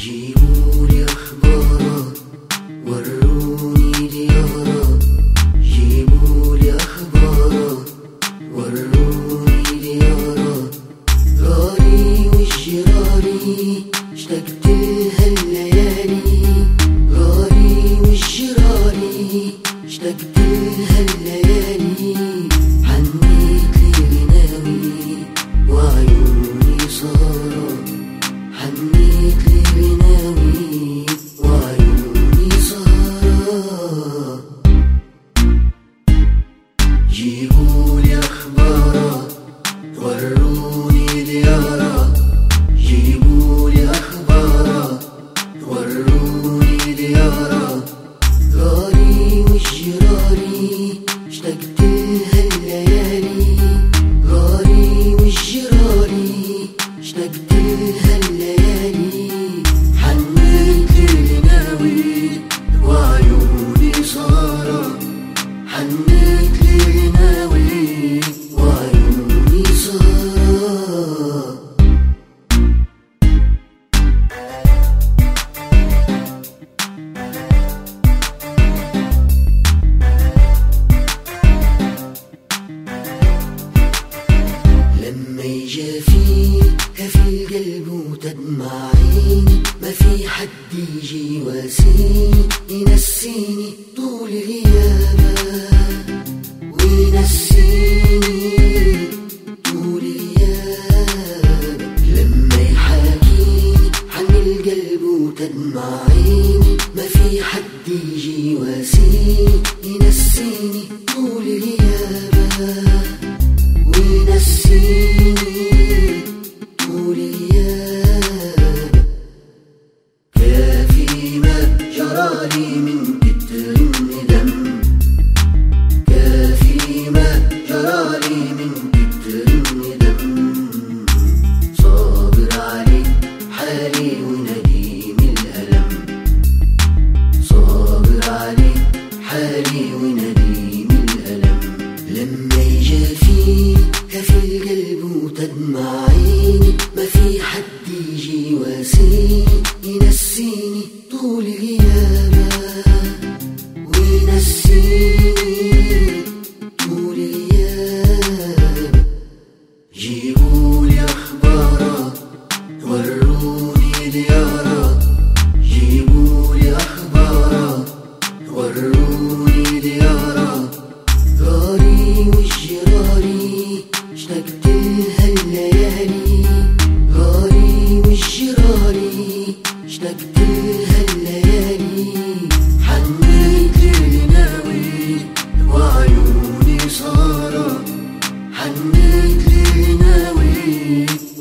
جيبولي أخبارات، وروني ديارات. جيبولي أخبارات، وروني ديارات. جاري والجراري اشتقت لها الليالي. جاري والجراري اشتقت لها الليالي. حنيت لغناوي وعيوني صارت. حنيت لغناوي وعيوني صارت. جيبولي أخبارات، وروني ديارات. جيبولي أخبارات، وروني ديارات. جاري والجراري اشتقت لها الليالي. جاري والجراري اشتقت لها الليالي. حنيت لغناوي وعيوني صارت. حنيت لغناوي وعيوني صارت. لما يجافيني هفي القلب وتدمع عيني. ما في حد يجي يواسيني ينسيني طول غيابه. وينسيني طول غيابه. لما يحاكيني عن القلب وتدمع عيني. ما في حد يجي يواسيني ينسيني طول غيابه. وينسيني طول غيابه. كافي ما جرالي من كتر الندم. كافي ما جرالي من كتر الندم. صابر علي حالي ونديم الألم. صابر علي حالي ونديم الألم. لما يجافيني هفي القلب وتدمع عيني. ما في حد يجي يواسيني ينسيني طول غيابه. وينسيني طول غيابه. جيبولي أخبارات، وروني ديارات. جيبولي أخبارات، وروني ديارات. جاري والجراري اشتقت لها الليالي. جاري والجراري اشتقت لها الليالي. حنيت لغناوي وعيوني صارت. حنيت لغناوي